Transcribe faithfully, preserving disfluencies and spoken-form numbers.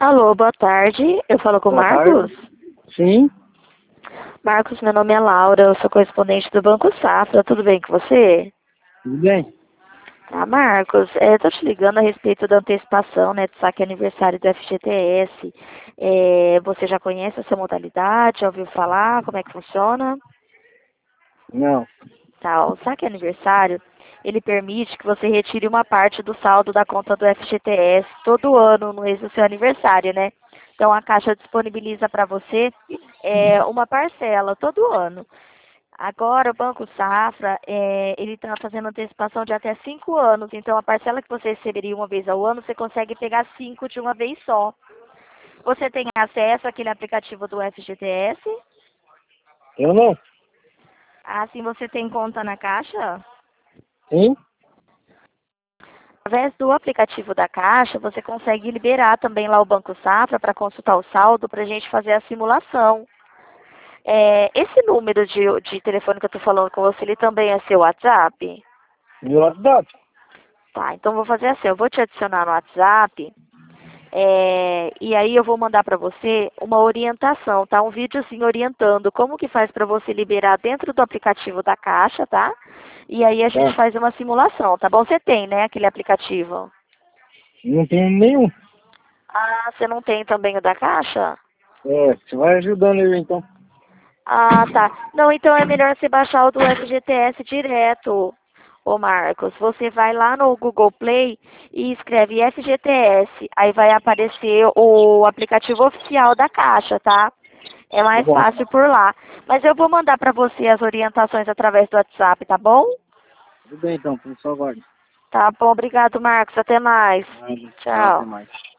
Alô, boa tarde. Eu falo com o Boa Marcos? tarde. Sim, Marcos, meu nome é Laura, eu sou correspondente do Banco Safra. Tudo bem com você? tudo bem. Tá, Marcos, é, tô te ligando a respeito da antecipação, né, do saque aniversário do F G T S. É, você já conhece essa modalidade? Já ouviu falar? Como é que funciona? Não, Tá, o saque aniversário, ele permite que você retire uma parte do saldo da conta do F G T S todo ano, no mês do seu aniversário, né? Então, a Caixa disponibiliza para você é, uma parcela todo ano. Agora, o Banco Safra, é, ele está fazendo antecipação de até cinco anos. Então, a parcela que você receberia uma vez ao ano, você consegue pegar cinco de uma vez só. Você tem acesso àquele aplicativo do F G T S? eu não. Assim, você tem conta na Caixa? Sim, Através do aplicativo da Caixa, você consegue liberar também lá o Banco Safra para consultar o saldo para a gente fazer a simulação. É, esse número de, de telefone que eu estou falando com você, ele também é seu WhatsApp? meu WhatsApp. Tá, então vou fazer assim, eu vou te adicionar no WhatsApp, é, e aí eu vou mandar para você uma orientação, tá? Um vídeo assim orientando como que faz para você liberar dentro do aplicativo da Caixa, tá? E aí a gente Tá. faz uma simulação, tá bom? Você tem, né, aquele aplicativo? Não tenho nenhum. Ah, você não tem também o da Caixa? É, você vai ajudando eu então. Ah, tá. Não, então é melhor você baixar o do F G T S direto, ô Marcos. Você vai lá no Google Play e escreve F G T S. Aí vai aparecer o aplicativo oficial da Caixa, tá? É Tá mais bom. fácil por lá. Mas eu vou mandar para você as orientações através do WhatsApp, tá bom? Tudo bem então, por sua guarda. Tá bom, obrigado, Marcos. Até mais. Nada. Tchau, até Tchau. mais.